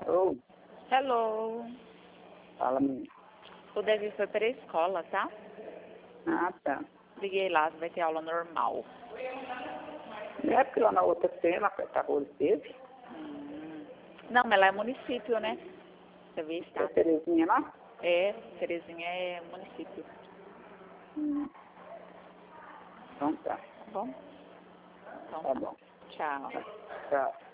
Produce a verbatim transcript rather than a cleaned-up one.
Oi, Hello. fala, menina. O Davi foi para a escola, tá? Ah, tá. Liguei lá, vai ter aula normal. Não é porque lá na outra cena, a rua teve. Hum. Não, mas lá é município, né? Você vê, É está. Terezinha lá? É, Terezinha é município. Hum. Então tá. Tá bom? Então Tá tá. bom. Tchau. Tchau.